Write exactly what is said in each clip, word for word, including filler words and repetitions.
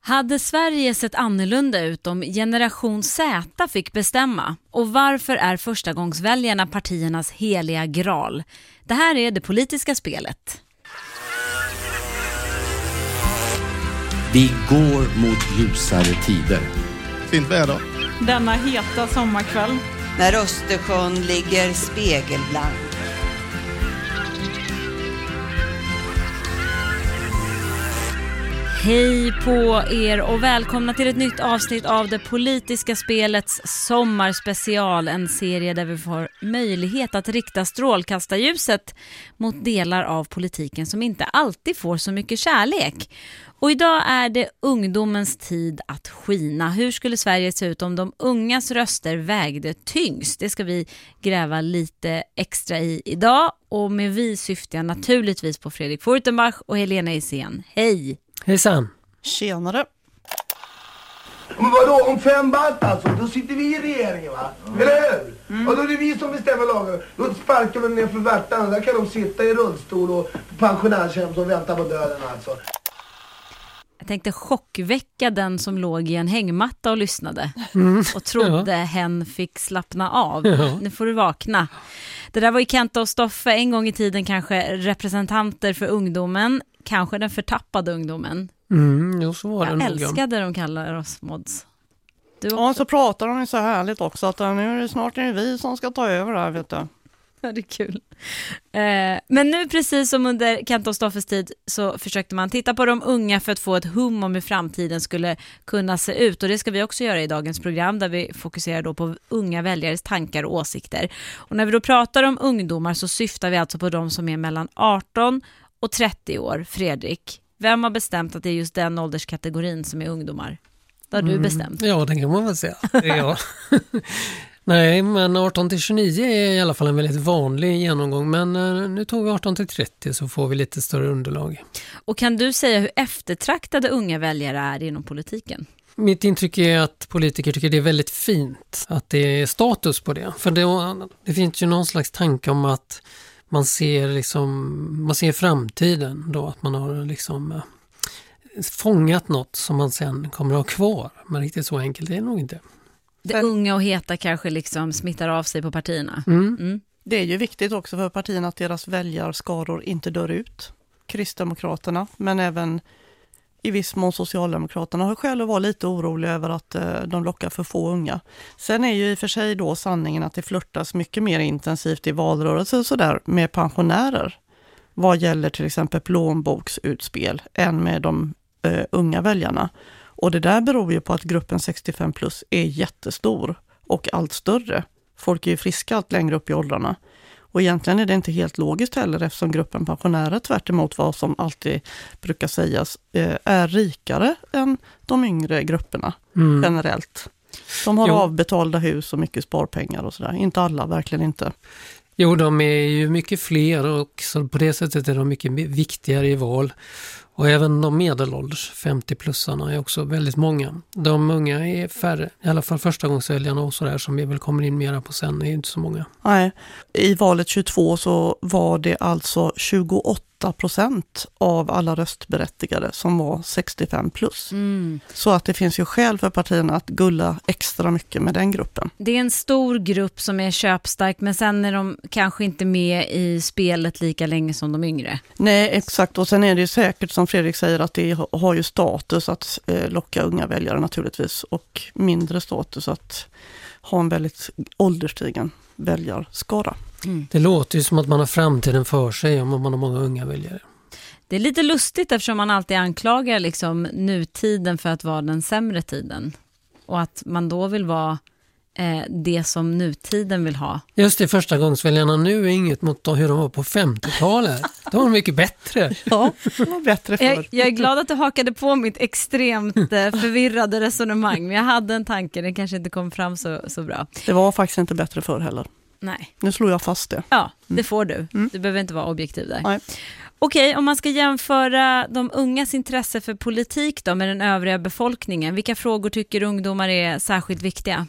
Hade Sverige sett annorlunda ut om generation Z fick bestämma? Och varför är förstagångsväljarna partiernas heliga graal? Det här är det politiska spelet. Vi går mot ljusare tider. Fint väder. Denna heta sommarkväll. När Östersjön ligger spegelblank. Hej på er och välkomna till ett nytt avsnitt av det politiska spelets sommarspecial. En serie där vi får möjlighet att rikta strålkastarljuset mot delar av politiken som inte alltid får så mycket kärlek. Och idag är det ungdomens tid att skina. Hur skulle Sverige se ut om de ungas röster vägde tyngst? Det ska vi gräva lite extra i idag. Och med vi syftar jag naturligtvis på Fredrik Furtenbach och Helena Isén. Hej! Hejsan. Tjenare. Men vadå, om fem batt alltså, då sitter vi i regeringen, va? Mm. Eller hur? Mm. Och då är det vi som bestämmer lagen. Då sparkar vi ner för värtan. Där kan de sitta i rullstol och pensionärshem som väntar på döden alltså. Jag tänkte chockväcka den som låg i en hängmatta och lyssnade. Mm. Och trodde ja. hen fick slappna av. Ja. Nu får du vakna. Det där var ju Kenta och Stoffe, en gång i tiden kanske representanter för ungdomen. Kanske den förtappade ungdomen. Mm, jo, så var det Jag nog. älskade de kallar oss mods. Du Ja, så pratar de ju så härligt också att nu är det snart är det vi som ska ta över här, vet du. Ja, det är kul. Eh, men nu precis som under Kenta och Stoffes tid så försökte man titta på de unga för att få ett hum om hur framtiden skulle kunna se ut. Och det ska vi också göra i dagens program där vi fokuserar då på unga väljares tankar och åsikter. Och när vi då pratar om ungdomar så syftar vi alltså på de som är mellan arton och trettio år. Fredrik, vem har bestämt att det är just den ålderskategorin som är ungdomar? Det har du bestämt. Mm, ja, det kan man väl säga. Det är jag. Nej, men arton till tjugonio är i alla fall en väldigt vanlig genomgång. Men uh, nu tog vi arton till trettio så får vi lite större underlag. Och kan du säga hur eftertraktade unga väljare är inom politiken? Mitt intryck är att politiker tycker det är väldigt fint att det är status på det. För det, det finns ju någon slags tanke om att man ser, liksom, man ser framtiden då. Att man har liksom uh, fångat något som man sen kommer att ha kvar. Men riktigt så enkelt är det nog inte. Det unga och heta kanske liksom smittar av sig på partierna. Mm. Mm. Det är ju viktigt också för partierna att deras väljarskaror inte dör ut. Kristdemokraterna, men även i viss mån Socialdemokraterna har själv varit lite oroliga över att eh, de lockar för få unga. Sen är ju i och för sig då sanningen att det flörtas mycket mer intensivt i valrörelser så där med pensionärer vad gäller till exempel plånboksutspel än med de eh, unga väljarna. Och det där beror ju på att gruppen sextiofem plus är jättestor och allt större. Folk är ju friska allt längre upp i åldrarna. Och egentligen är det inte helt logiskt heller eftersom gruppen pensionärer tvärt emot vad som alltid brukar sägas är rikare än de yngre grupperna mm. generellt. De har jo. avbetalda hus och mycket sparpengar och sådär. Inte alla, verkligen inte. Jo, de är ju mycket fler och så på det sättet är de mycket viktigare i val. Och även de medelålders femtio-plussarna är också väldigt många. De unga är färre, i alla fall förstagångsväljarna och sådär som vi väl kommer in mera på sen är ju inte så många. Nej, i valet tjugotvå så var det alltså tjugoåtta procent av alla röstberättigade som var sextiofem plus. Mm. Så att det finns ju skäl för partierna att gulla extra mycket med den gruppen. Det är en stor grupp som är köpstark men sen är de kanske inte med i spelet lika länge som de yngre. Nej, exakt. Och sen är det ju säkert som Fredrik säger att det har ju status att eh, locka unga väljare naturligtvis och mindre status att ha en väldigt ålderstigen väljarskara. Mm. Det låter ju som att man har framtiden för sig om man har många unga väljare. Det är lite lustigt eftersom man alltid anklagar liksom nutiden för att vara den sämre tiden. Och att man då vill vara eh, det som nutiden vill ha. Just det, första gångsväljarna nu är inget mot hur de var på femtiotalet. De var mycket bättre. Ja, de var bättre för. Jag, jag är glad att du hakade på mitt extremt eh, förvirrade resonemang. Men jag hade en tanke, den kanske inte kom fram så, så bra. Det var faktiskt inte bättre för heller. Nej. Nu slår jag fast det. Ja, det får du. Mm. Du behöver inte vara objektiv där. Nej. Okej, om man ska jämföra de ungas intresse för politik då med den övriga befolkningen, vilka frågor tycker ungdomar är särskilt viktiga?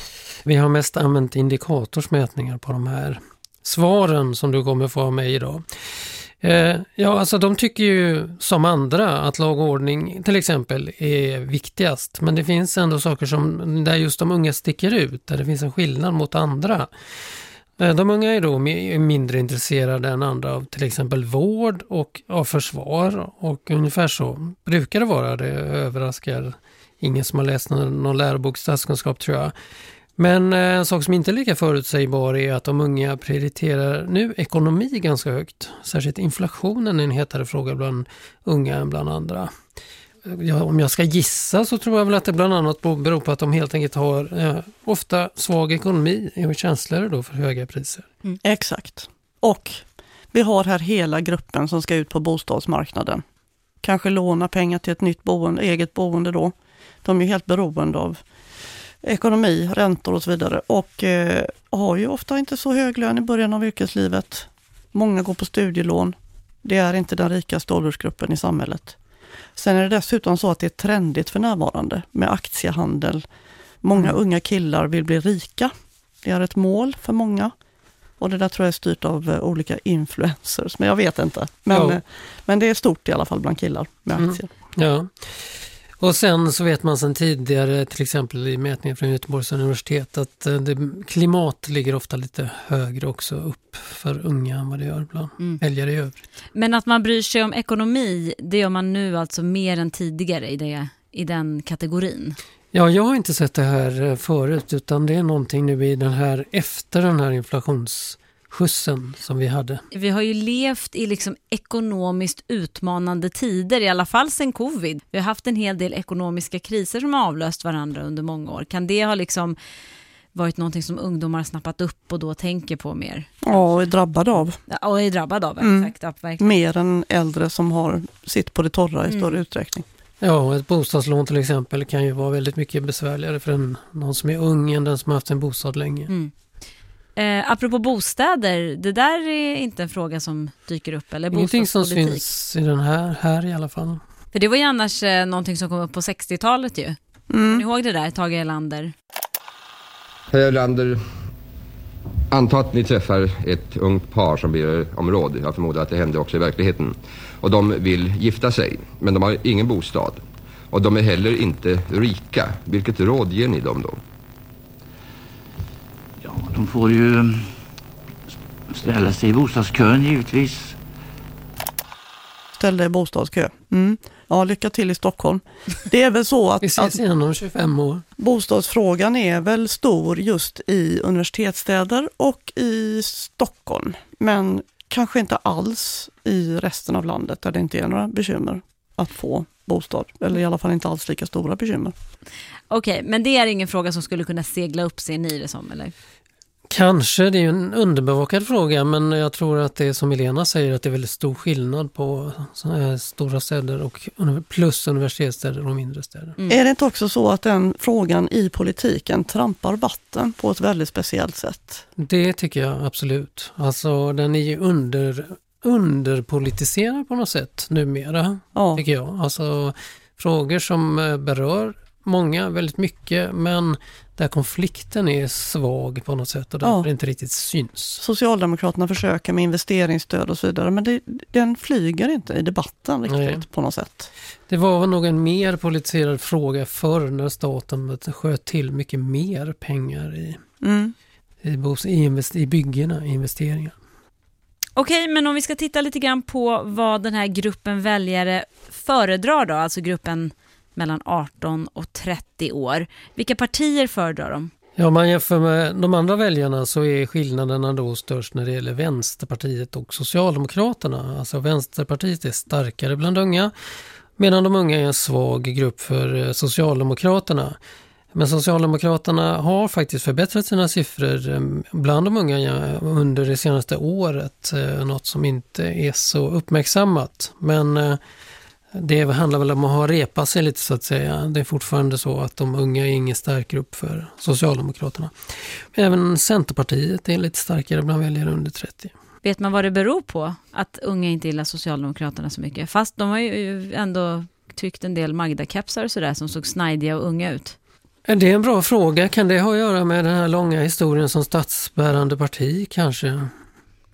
Vi har mest använt indikatorsmätningar på de här svaren som du kommer få av mig idag. Eh, ja, alltså de tycker ju som andra att lag och ordning till exempel är viktigast. Men det finns ändå saker som där just de unga sticker ut, där det finns en skillnad mot andra. Eh, de unga är då mindre intresserade än andra av till exempel vård och av försvar. Och ungefär så brukar det vara. Det överraskar ingen som har läst någon, någon lärobok statskunskap, tror jag. Men en sak som inte är lika förutsägbar är att de unga prioriterar nu ekonomi ganska högt. Särskilt inflationen är en hetare fråga bland unga än bland andra. Ja, om jag ska gissa så tror jag väl att det bland annat beror på att de helt enkelt har eh, ofta svag ekonomi och känsligare då för höga priser. Mm. Exakt. Och vi har här hela gruppen som ska ut på bostadsmarknaden. Kanske låna pengar till ett nytt boende, eget boende då. De är ju helt beroende av ekonomi, räntor och så vidare. Och eh, har ju ofta inte så hög lön i början av yrkeslivet. Många går på studielån. Det är inte den rikaste åldersgruppen i samhället. Sen är det dessutom så att det är trendigt för närvarande med aktiehandel. Många mm. unga killar vill bli rika. Det är ett mål för många. Och det där tror jag är styrt av uh, olika influencers. Men jag vet inte. Men, uh, men det är stort i alla fall bland killar med aktier. Mm. Ja. Och sen så vet man sedan tidigare, till exempel i mätningar från Göteborgs universitet, att det, klimat ligger ofta lite högre också upp för unga än vad det gör bland mm. väljare i övrigt. Men att man bryr sig om ekonomi, det gör man nu alltså mer än tidigare i, det, i den kategorin? Ja, jag har inte sett det här förut, utan det är någonting nu i den här, efter den här inflationsskjutsen som vi hade. Vi har ju levt i liksom ekonomiskt utmanande tider, i alla fall sedan covid. Vi har haft en hel del ekonomiska kriser som har avlöst varandra under många år. Kan det ha liksom varit någonting som ungdomar har snappat upp och då tänker på mer? Ja, och är drabbade av. Ja, och är drabbade av, mm. exakt. Verkligen. Mer än äldre som har sitt på det torra i mm. större utsträckning. Ja, ett bostadslån till exempel kan ju vara väldigt mycket besvärligare för en, någon som är ung än den som har haft en bostad länge. Mm. Eh, apropå bostäder, det där är inte en fråga som dyker upp, eller ingenting som syns i den här, här i alla fall. För det var ju annars eh, någonting som kom upp på sextiotalet ju. Mm. Ni ihåg det där, Tage Erlander? Herr Erlander, anta att ni träffar ett ungt par som ber om råd. Jag förmodar att det hände också i verkligheten. Och de vill gifta sig, men de har ingen bostad. Och de är heller inte rika. Vilket råd ger ni dem då? Ja, de får ju ställa sig i bostadskön givetvis. Ställ dig i bostadskö. Mm. Ja, lycka till i Stockholm. Det är väl så att, vi ses igen om tjugofem år. Bostadsfrågan är väl stor just i universitetsstäder och i Stockholm. Men kanske inte alls i resten av landet där det inte är några bekymmer att få bostad. Eller i alla fall inte alls lika stora bekymmer. Okej, men det är ingen fråga som skulle kunna segla upp, ser ni det som, eller? Kanske, det är ju en underbevakad fråga, men jag tror att det är som Elena säger, att det är väldigt stor skillnad på stora städer och plus universitetsstäder och mindre städer. Mm. Är det inte också så att den frågan i politiken trampar vatten på ett väldigt speciellt sätt? Det tycker jag absolut. Alltså den är ju under, underpolitiserad på något sätt numera, ja. tycker jag. Alltså frågor som berör många väldigt mycket, men där konflikten är svag på något sätt och därför ja. inte riktigt syns. Socialdemokraterna försöker med investeringsstöd och så vidare, men det, den flyger inte i debatten riktigt Nej. på något sätt. Det var nog en mer politiserad fråga förr när staten sköt till mycket mer pengar i, mm. i, i, invest, i byggena, i investeringar. Okej, men om vi ska titta lite grann på vad den här gruppen väljare föredrar då, alltså gruppen mellan arton och trettio år. Vilka partier föredrar de? Ja, om man jämför med de andra väljarna så är skillnaderna då störst när det gäller Vänsterpartiet och Socialdemokraterna. Alltså Vänsterpartiet är starkare bland unga, medan de unga är en svag grupp för Socialdemokraterna. Men Socialdemokraterna har faktiskt förbättrat sina siffror bland de unga under det senaste året. Något som inte är så uppmärksammat. Men det handlar väl om att ha repa sig lite så att säga. Det är fortfarande så att de unga är ingen stark grupp för Socialdemokraterna. Även Centerpartiet är lite starkare bland väljare under trettio. Vet man vad det beror på att unga inte gillar Socialdemokraterna så mycket? Fast de har ju ändå tryckt en del Magda-kepsar och sådär som såg snajdiga och unga ut. Det är en bra fråga. Kan det ha att göra med den här långa historien som statsbärande parti kanske?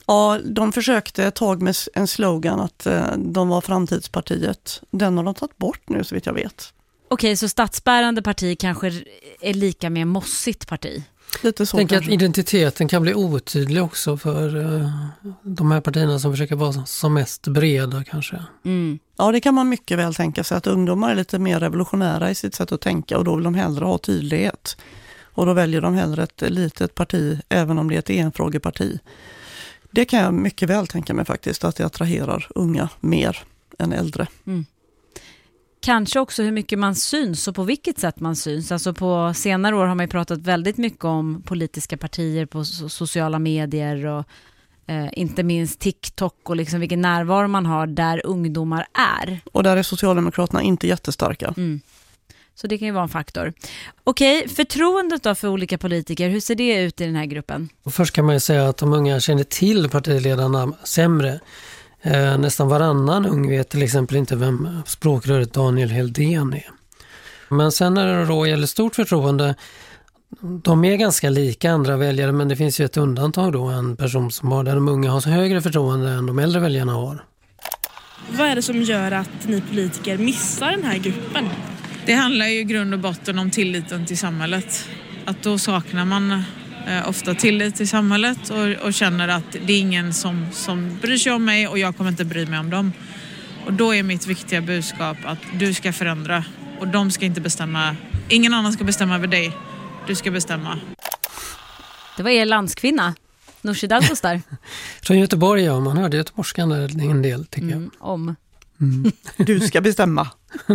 Ja, de försökte ett tag med en slogan att eh, de var framtidspartiet. Den har de tagit bort nu så vitt jag vet. Okej, så statsbärande parti kanske är lika med mossigt parti? Lite så. Tänk kanske. att identiteten kan bli otydlig också för uh, de här partierna som försöker vara som mest breda kanske. Mm. Ja, det kan man mycket väl tänka sig att ungdomar är lite mer revolutionära i sitt sätt att tänka och då vill de hellre ha tydlighet. Och då väljer de hellre ett litet parti även om det är ett enfrågeparti. Det kan jag mycket väl tänka mig faktiskt att det attraherar unga mer än äldre. Mm. Kanske också hur mycket man syns och på vilket sätt man syns. Alltså på senare år har man ju pratat väldigt mycket om politiska partier på sociala medier och eh, inte minst TikTok och liksom vilken närvaro man har där ungdomar är. Och där är Socialdemokraterna inte jättestarka. Mm. Så det kan ju vara en faktor. Okej, förtroendet då för olika politiker, hur ser det ut i den här gruppen? Och först kan man ju säga att de unga känner till partiledarna sämre. Eh, nästan varannan ung vet till exempel inte vem språkröret Daniel Heldén är. Men sen när det då gäller stort förtroende, de är ganska lika andra väljare, men det finns ju ett undantag då, en person som har där de unga har så högre förtroende än de äldre väljarna har. Vad är det som gör att ni politiker missar den här gruppen? Det handlar ju i grund och botten om tilliten till samhället. Att då saknar man eh, ofta tillit till samhället och, och känner att det är ingen som, som bryr sig om mig och jag kommer inte bry mig om dem. Och då är mitt viktiga budskap att du ska förändra och de ska inte bestämma. Ingen annan ska bestämma över dig. Du ska bestämma. Det var er landskvinna, Nooshi Dadgostar. Från Göteborg, ja. Man hörde göteborgskan där en del, tycker mm, jag. Om. Mm. Du ska bestämma.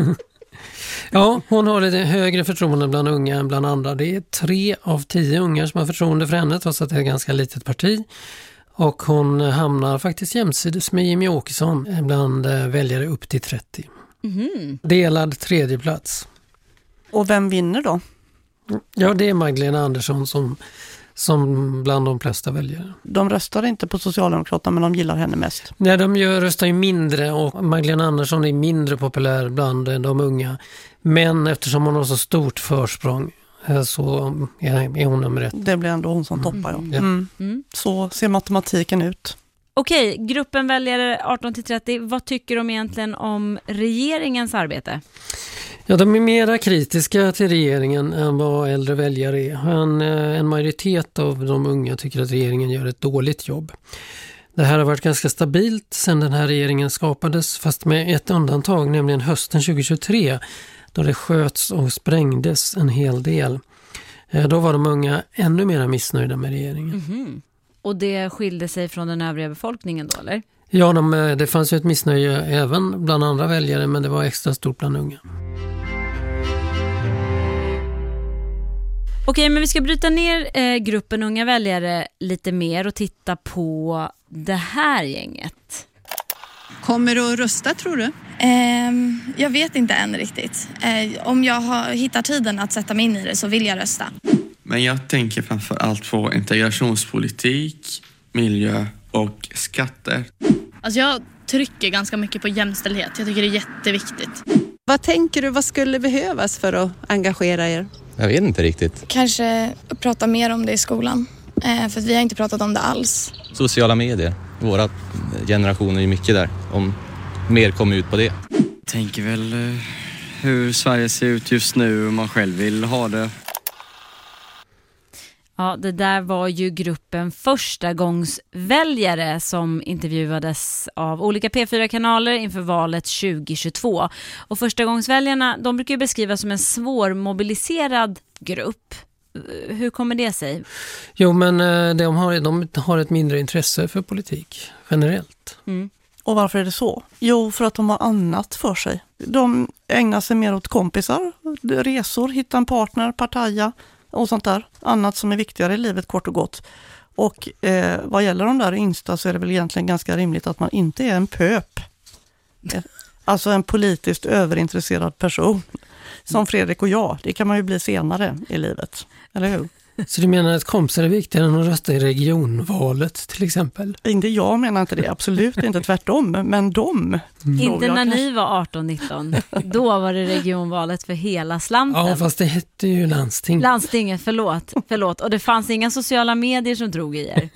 Ja, hon har lite högre förtroende bland unga än bland andra. Det är tre av tio unga som har förtroende för henne, trots att det är ett ganska litet parti. Och hon hamnar faktiskt jämsides med Jimmy Åkesson bland väljare upp till trettio. Mm. Delad tredje plats. Och vem vinner då? Ja, det är Magdalena Andersson som, som bland de flesta väljare. De röstar inte på Socialdemokraterna, men de gillar henne mest. Nej, de gör, röstar ju mindre och Magdalena Andersson är mindre populär bland de unga. Men eftersom hon har så stort försprång så är hon nummer ett. Det blir ändå hon som toppar, ja. Mm. Mm. Så ser matematiken ut. Okej, gruppen väljare arton till trettio, vad tycker de egentligen om regeringens arbete? Ja, de är mera kritiska till regeringen än vad äldre väljare är. En, en majoritet av de unga tycker att regeringen gör ett dåligt jobb. Det här har varit ganska stabilt sedan den här regeringen skapades, fast med ett undantag, nämligen hösten tjugohundratjugotre, då det sköts och sprängdes en hel del. Då var de unga ännu mer missnöjda med regeringen. Mm-hmm. Och det skilde sig från den övriga befolkningen då, eller? Ja, de, det fanns ju ett missnöje även bland andra väljare, men det var extra stort bland unga. Okej, men vi ska bryta ner eh, gruppen unga väljare lite mer och titta på det här gänget. Kommer du att rösta, tror du? Eh, jag vet inte än riktigt. Eh, om jag har hittat tiden att sätta mig in i det så vill jag rösta. Men jag tänker framför allt på integrationspolitik, miljö och skatter. Alltså jag trycker ganska mycket på jämställdhet. Jag tycker det är jätteviktigt. Vad tänker du, vad skulle behövas för att engagera er? Jag vet inte riktigt. Kanske prata mer om det i skolan. Eh, för vi har inte pratat om det alls. Sociala medier. Våra generationer är mycket där. Om mer kommer ut på det. Jag tänker väl hur Sverige ser ut just nu och man själv vill ha det. Ja, det där var ju gruppen förstagångsväljare som intervjuades av olika P fyra-kanaler inför valet tjugohundratjugotvå. Och förstagångsväljarna, de brukar ju beskrivas som en svårmobiliserad grupp. Hur kommer det sig? Jo, men de har, de har ett mindre intresse för politik generellt. Mm. Och varför är det så? Jo, för att de har annat för sig. De ägnar sig mer åt kompisar, resor, hitta en partner, partaja och sånt där. Annat som är viktigare i livet, kort och gott. Och eh, vad gäller de där yngsta så är det väl egentligen ganska rimligt att man inte är en pöp. Alltså en politiskt överintresserad person. Som Fredrik och jag. Det kan man ju bli senare i livet. Eller hur? Så du menar att kompisar är viktigare än att rösta i regionvalet till exempel? Inte jag menar inte det. Absolut inte, tvärtom. Men de. Mm. Inte när kanske... ni var arton nitton. Då var det regionvalet för hela slanten. Ja, fast det hette ju landsting. Landstinget, förlåt. förlåt. Och det fanns inga sociala medier som drog i er.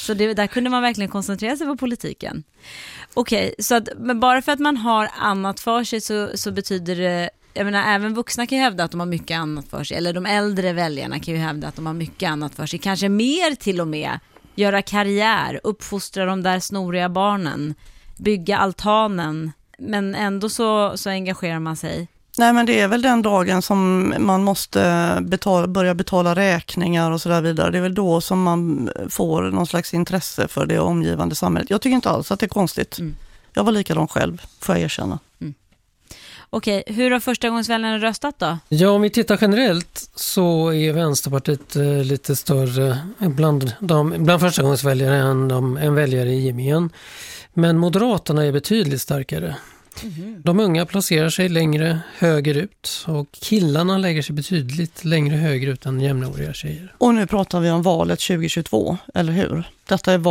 Så det, där kunde man verkligen koncentrera sig på politiken. Okej, okay, så att, men bara för att man har annat för sig så, så betyder det, jag menar, även vuxna kan ju hävda att de har mycket annat för sig, eller de äldre väljarna kan ju hävda att de har mycket annat för sig, kanske mer till och med, göra karriär, uppfostra de där snoriga barnen, bygga altanen, men ändå så, så engagerar man sig. Nej, men det är väl den dagen som man måste betala, börja betala räkningar och så där vidare. Det är väl då som man får någon slags intresse för det omgivande samhället. Jag tycker inte alls att det är konstigt. Mm. Jag var likadan själv, får jag erkänna. Mm. Okej, hur har förstagångsväljarna röstat då? Ja, om vi tittar generellt så är Vänsterpartiet eh, lite större bland, de, bland förstagångsväljare än de, en väljare i gemen. Men Moderaterna är betydligt starkare. Mm-hmm. De unga placerar sig längre högerut och killarna lägger sig betydligt längre högerut än jämnåriga tjejer. Och nu pratar vi om valet tjugo tjugotvå, eller hur? Detta är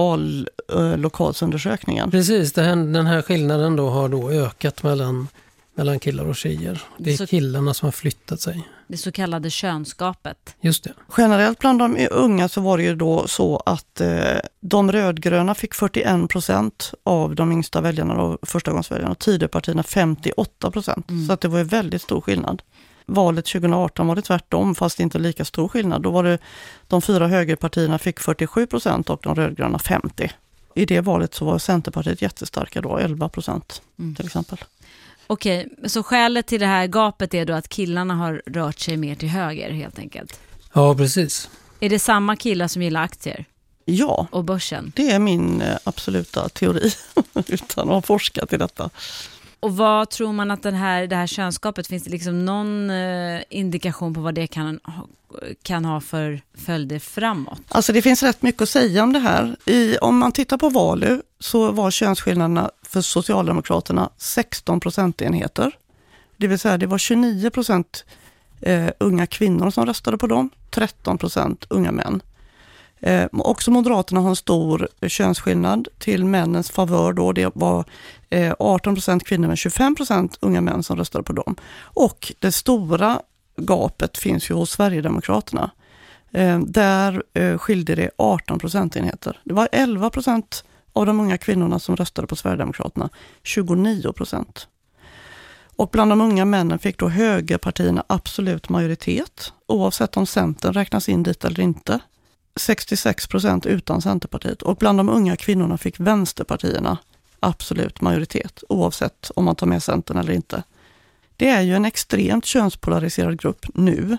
vallokalsundersökningen. Precis, det här, den här skillnaden då har då ökat mellan, mellan killar och tjejer. Det är så, killarna som har flyttat sig. Det så kallade könsgapet. Just det. Generellt bland de unga så var det ju då så att eh, de rödgröna fick fyrtioen procent av de yngsta väljarna och förstagångsväljarna och Tidöpartierna femtioåtta procent. Mm. Så att det var en väldigt stor skillnad. Valet tjugo arton var det tvärtom, fast inte lika stor skillnad. Då var det de fyra högerpartierna fick fyrtiosju procent och de rödgröna femtio. I det valet så var Centerpartiet jättestarka då, elva procent mm. till exempel. Okej, så skälet till det här gapet är då att killarna har rört sig mer till höger helt enkelt? Ja, precis. Är det samma killar som gillar aktier? Ja, och börsen? Det är min absoluta teori utan att ha forskat i detta. Och vad tror man att den här, det här könsgapet, finns det liksom någon eh, indikation på vad det kan, kan ha för följder framåt? Alltså det finns rätt mycket att säga om det här. I, om man tittar på Valu så var könsskillnaderna för Socialdemokraterna sexton procentenheter. Det vill säga det var tjugonio procent eh, unga kvinnor som röstade på dem, tretton procent unga män. Eh, också Moderaterna har en stor könsskillnad till männens favör då. Det var eh, arton procent kvinnor men tjugofem procent unga män som röstade på dem. Och det stora gapet finns ju hos Sverigedemokraterna. Eh, där eh, skilde det arton procentenheter. Det var elva procent av de unga kvinnorna som röstade på Sverigedemokraterna, tjugonio procent. Och bland de unga männen fick då högerpartierna absolut majoritet, oavsett om Centern räknas in dit eller inte. sextiosex procent utan Centerpartiet. Och bland de unga kvinnorna fick vänsterpartierna absolut majoritet, oavsett om man tar med Centern eller inte. Det är ju en extremt könspolariserad grupp nu.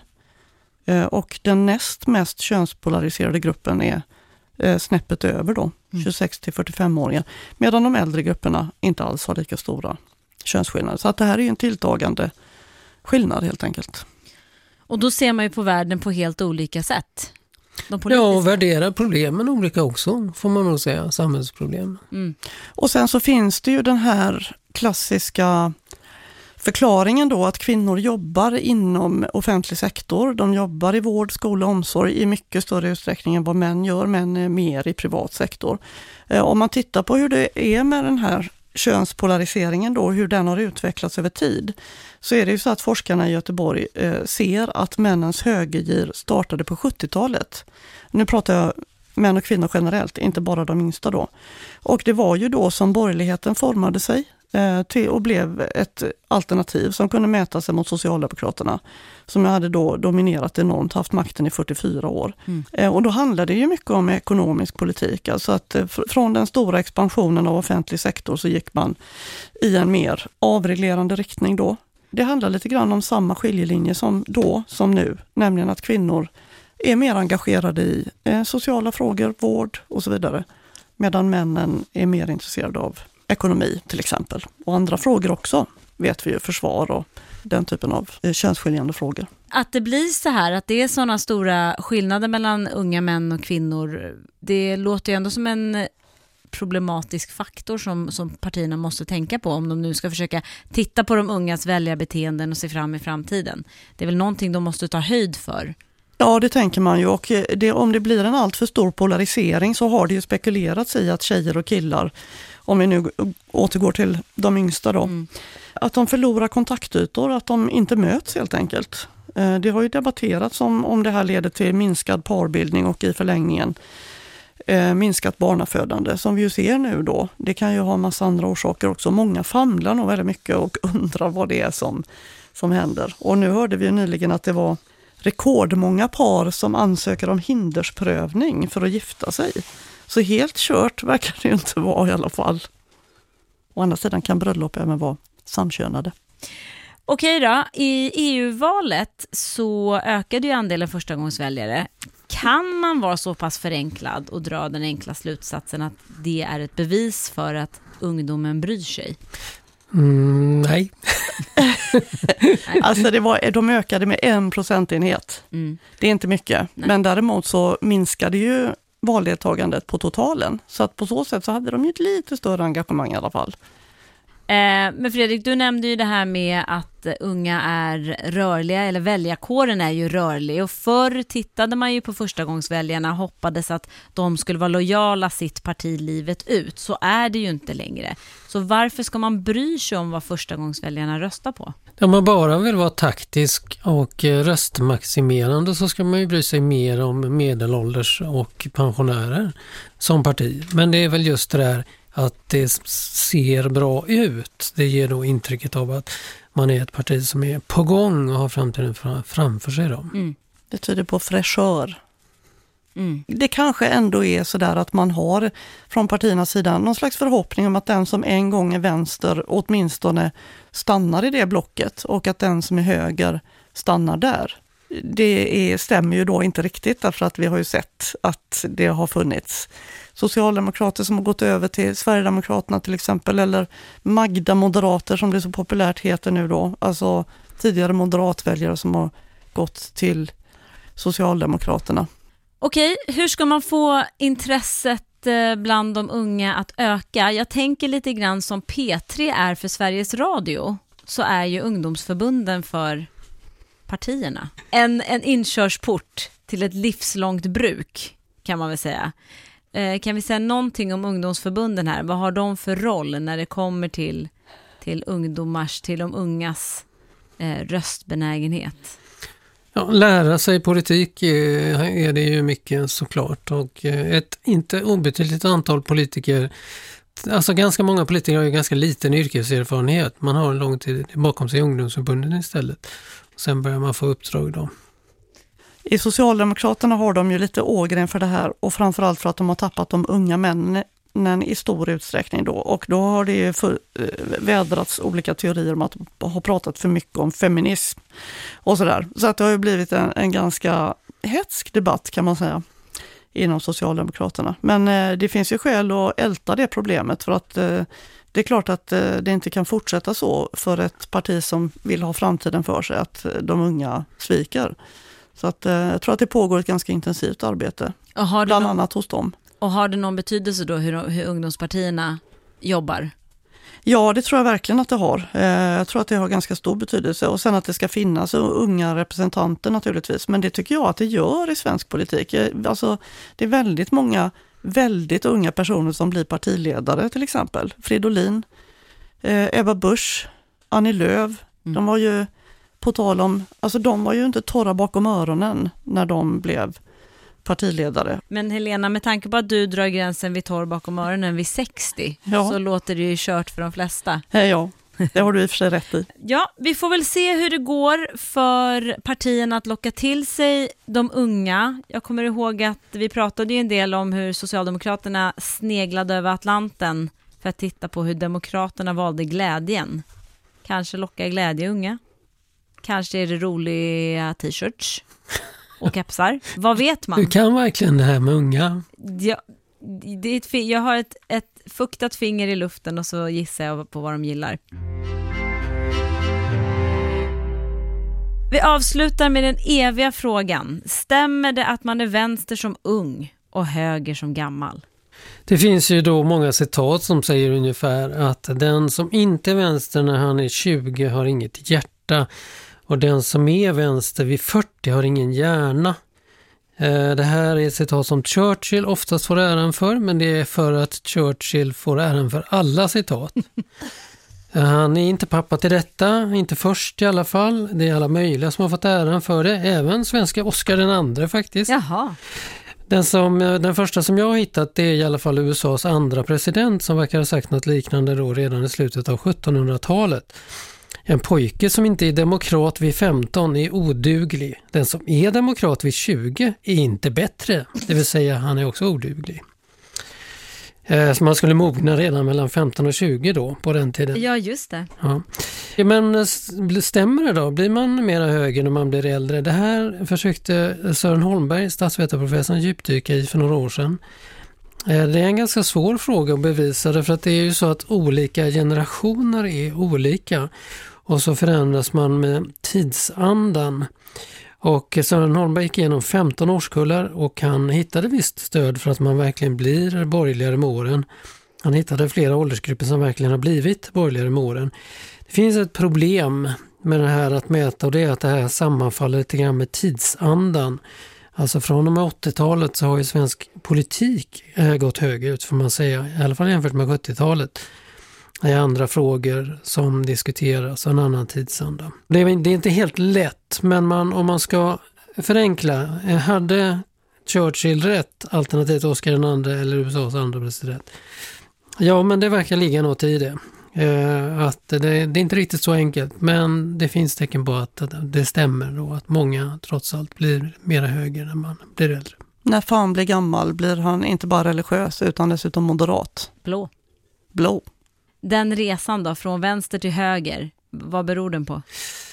Och den näst mest könspolariserade gruppen är snäppet över då, tjugosex till fyrtiofem-åringar. Medan de äldre grupperna inte alls har lika stora könsskillnader. Så att det här är ju en tilltagande skillnad helt enkelt. Och då ser man ju på världen på helt olika sätt. Ja, och värdera problemen olika också, får man nog säga, samhällsproblem. Mm. Och sen så finns det ju den här klassiska förklaringen då att kvinnor jobbar inom offentlig sektor. De jobbar i vård, skola och omsorg i mycket större utsträckning än vad män gör, men är mer i privat sektor. Eh, om man tittar på hur det är med den här könspolariseringen då, hur den har utvecklats över tid, så är det ju så att forskarna i Göteborg eh, ser att männens högergir startade på sjuttiotalet. Nu pratar jag män och kvinnor generellt, inte bara de yngsta då. Och det var ju då som borgerligheten formade sig eh, till och blev ett alternativ som kunde mäta sig mot Socialdemokraterna, som hade då dominerat enormt, haft makten i fyrtiofyra år. Mm. Eh, och då handlade det ju mycket om ekonomisk politik. Alltså att eh, från den stora expansionen av offentlig sektor så gick man i en mer avreglerande riktning då. Det handlar lite grann om samma skiljelinje som då som nu, nämligen att kvinnor är mer engagerade i eh, sociala frågor, vård och så vidare. Medan männen är mer intresserade av ekonomi till exempel. Och andra frågor också, vet vi ju, försvar och den typen av eh, könsskiljande frågor. Att det blir så här, att det är sådana stora skillnader mellan unga män och kvinnor, det låter ju ändå som en problematisk faktor som, som partierna måste tänka på om de nu ska försöka titta på de ungas väljarbeteenden och se fram i framtiden. Det är väl någonting de måste ta höjd för. Ja, det tänker man ju, och det, om det blir en allt för stor polarisering så har det ju spekulerats i att tjejer och killar, om vi nu återgår till de yngsta då, mm. att de förlorar kontaktytor, att de inte möts helt enkelt. Det har ju debatterats om, om det här leder till minskad parbildning och i förlängningen eh, minskat barnafödande som vi ju ser nu då. Det kan ju ha massa andra orsaker också. Många famlar nog väldigt mycket och undrar vad det är som, som händer. Och nu hörde vi ju nyligen att det var rekordmånga par som ansöker om hindersprövning för att gifta sig. Så helt kört verkar det ju inte vara i alla fall. Å andra sidan kan bröllop även vara samkönade. Okej då, i E U-valet så ökade ju andelen förstagångsväljare. Kan man vara så pass förenklad och dra den enkla slutsatsen att det är ett bevis för att ungdomen bryr sig? Mm, nej. Alltså det var, de ökade med en procentenhet. Mm. Det är inte mycket. Nej. Men däremot så minskade ju valdeltagandet på totalen. Så att på så sätt så hade de ju ett lite större engagemang i alla fall. Eh, men Fredrik, du nämnde ju det här med att unga är rörliga, eller väljarkåren är ju rörlig. Och förr tittade man ju på förstagångsväljarna och hoppades att de skulle vara lojala sitt parti livet ut. Så är det ju inte längre. Så varför ska man bry sig om vad förstagångsväljarna röstar på? Om man bara vill vara taktisk och röstmaximerande så ska man ju bry sig mer om medelålders och pensionärer som parti. Men det är väl just det där att det ser bra ut. Det ger då intrycket av att man är ett parti som är på gång och har framtiden framför sig. Då. Mm. Det tyder på fräschör. Mm. Det kanske ändå är så där att man har från partiernas sida någon slags förhoppning om att den som en gång är vänster åtminstone stannar i det blocket och att den som är höger stannar där. Det är, stämmer ju då inte riktigt därför att vi har ju sett att det har funnits socialdemokrater som har gått över till Sverigedemokraterna till exempel, eller Magda-moderater som det så populärt heter nu då. Alltså tidigare moderatväljare som har gått till Socialdemokraterna. Okej, hur ska man få intresset bland de unga att öka? Jag tänker lite grann som P tre är för Sveriges Radio, så är ju ungdomsförbunden för partierna. En, en inkörsport till ett livslångt bruk kan man väl säga. Eh, kan vi säga någonting om ungdomsförbunden här? Vad har de för roll när det kommer till, till ungdomars, till de ungas eh, röstbenägenhet? Ja, lära sig politik är, är det ju mycket såklart, och ett inte obetydligt antal politiker, alltså ganska många politiker har ju ganska liten yrkeserfarenhet. Man har en lång tid bakom sig i ungdomsförbunden istället. Och sen börjar man få uppdrag då. I Socialdemokraterna har de ju lite ågren för det här, och framförallt för att de har tappat de unga männen i stor utsträckning då. Och då har det ju för, äh, vädrats olika teorier om att de har pratat för mycket om feminism och sådär. Så att det har ju blivit en, en ganska hetsk debatt kan man säga inom Socialdemokraterna. Men äh, det finns ju skäl att älta det problemet, för att äh, det är klart att äh, det inte kan fortsätta så för ett parti som vill ha framtiden för sig, att äh, de unga sviker. Så att, eh, jag tror att det pågår ett ganska intensivt arbete, bland någon, annat hos dem. Och har det någon betydelse då hur, hur ungdomspartierna jobbar? Ja, det tror jag verkligen att det har. Eh, jag tror att det har ganska stor betydelse. Och sen att det ska finnas unga representanter naturligtvis. Men det tycker jag att det gör i svensk politik. Alltså, det är väldigt många väldigt unga personer som blir partiledare till exempel. Fridolin, eh, Ebba Busch, Annie Lööf. Mm. De var ju... På tal om, alltså de var ju inte torra bakom öronen när de blev partiledare. Men Helena, med tanke på att du drar gränsen vid torr bakom öronen vid sextio, ja, så låter det ju kört för de flesta. Ja, det har du i och för sig rätt i. Ja, vi får väl se hur det går för partierna att locka till sig de unga. Jag kommer ihåg att vi pratade ju en del om hur Socialdemokraterna sneglade över Atlanten för att titta på hur Demokraterna valde glädjen. Kanske locka glädje unga. Kanske är det roliga t-shirts och kepsar. Vad vet man? Du kan verkligen det här med unga. Jag, det är ett, jag har ett, ett fuktat finger i luften och så gissar jag på vad de gillar. Vi avslutar med den eviga frågan. Stämmer det att man är vänster som ung och höger som gammal? Det finns ju då många citat som säger ungefär att den som inte är vänster när han är tjugo har inget hjärta. Och den som är vänster vid fyrtio har ingen hjärna. Det här är ett citat som Churchill oftast får äran för, men det är för att Churchill får äran för alla citat. Han är inte pappa till detta, inte först i alla fall. Det är alla möjliga som har fått äran för det, även svenska Oscar den andre faktiskt. Jaha. Den, som, den första som jag har hittat, det är i alla fall U S A:s andra president som verkar ha sagt något liknande då redan i slutet av sjuttonhundratalet. En pojke som inte är demokrat vid femton är oduglig. Den som är demokrat vid tjugo är inte bättre. Det vill säga han är också oduglig. Så man skulle mogna redan mellan femton och tjugo då på den tiden. Ja, just det. Ja. Men stämmer det då? Blir man mera höger när man blir äldre? Det här försökte Sören Holmberg, statsvetarprofessorn, djupdyka i för några år sedan. Det är en ganska svår fråga att bevisa det, för att det är ju så att olika generationer är olika och så förändras man med tidsandan. Och Sören Holmberg gick igenom femton årskullar och han hittade visst stöd för att man verkligen blir borgerligare med åren. Han hittade flera åldersgrupper som verkligen har blivit borgerligare med åren. Det finns ett problem med det här att mäta, och det är att det här sammanfaller lite grann med tidsandan. Alltså från och med åttiotalet så har ju svensk politik gått högerut, får man säga, i alla fall jämfört med sjuttiotalet. Det är andra frågor som diskuteras och en annan tidsanda. Det är, det är inte helt lätt, men man, om man ska förenkla, hade Churchill rätt, alternativt Oscar den andra eller U S A:s andra president? Ja, men det verkar ligga något i det. Eh, att det, det är inte riktigt så enkelt, men det finns tecken på att det stämmer då, att många trots allt blir mera höger när man blir äldre. När fan blir gammal blir han inte bara religiös utan dessutom moderat. Blå. Blå. Den resan då, från vänster till höger, vad beror den på?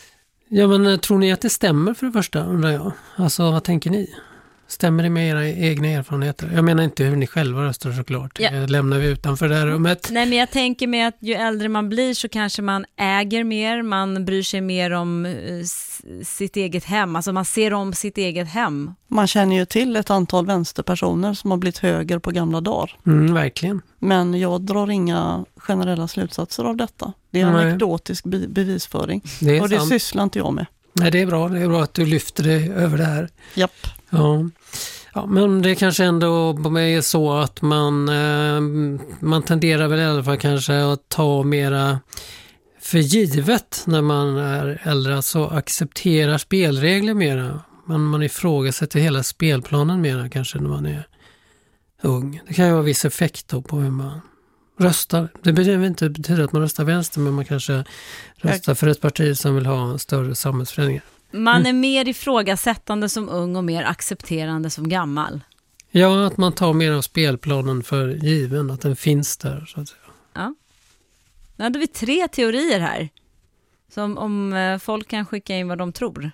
Ja, men tror ni att det stämmer för det första, undrar jag? Alltså, vad tänker ni? Stämmer det med era egna erfarenheter? Jag menar inte hur ni själva röstar såklart. Ja. Jag lämnar vi utanför det här rummet. Nej, men jag tänker mig att ju äldre man blir så kanske man äger mer. Man bryr sig mer om uh, sitt eget hem. Alltså man ser om sitt eget hem. Man känner ju till ett antal vänsterpersoner som har blivit höger på gamla dagar. Mm, verkligen. Men jag drar inga generella slutsatser av detta. Det är en anekdotisk be- bevisföring. Det är och det sant. Sysslar inte jag med. Nej, det är bra. Det är bra att du lyfter dig över det här. Japp. Ja. Ja, men det kanske ändå är så att man, eh, man tenderar väl i alla fall kanske att ta mera för givet när man är äldre, alltså accepterar spelregler mera. Man, man ifrågasätter hela spelplanen mera kanske när man är ung. Det kan ju vara viss effekt då på hur man röstar. Det behöver inte betyda att man röstar vänster, men man kanske röstar för ett parti som vill ha större samhällsförändringar. Man är mer ifrågasättande som ung och mer accepterande som gammal. Ja, att man tar mer av spelplanen för given, att den finns där så att säga. Ja. Nu hade vi tre teorier här. Som om folk kan skicka in vad de tror.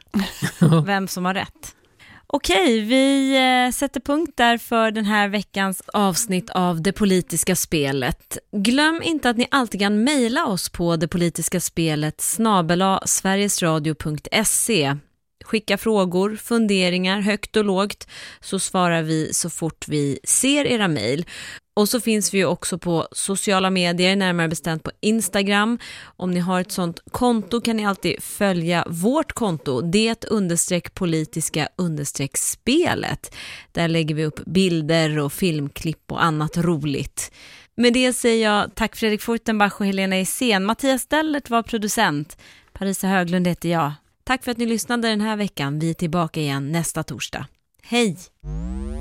Vem som har rätt. Okej, vi sätter punkt där för den här veckans avsnitt av Det politiska spelet. Glöm inte att ni alltid kan mejla oss på detpolitiskaspelet snabel-a sverigesradio punkt se. Skicka frågor, funderingar, högt och lågt, så svarar vi så fort vi ser era mejl. Och så finns vi ju också på sociala medier, närmare bestämt på Instagram. Om ni har ett sånt konto kan ni alltid följa vårt konto, det understreck politiska understreck spelet. Där lägger vi upp bilder och filmklipp och annat roligt. Med det säger jag tack Fredrik Fortenbach och Helena Isen. Mattias Stellert var producent. Parisa Höglund heter jag. Tack för att ni lyssnade den här veckan. Vi är tillbaka igen nästa torsdag. Hej!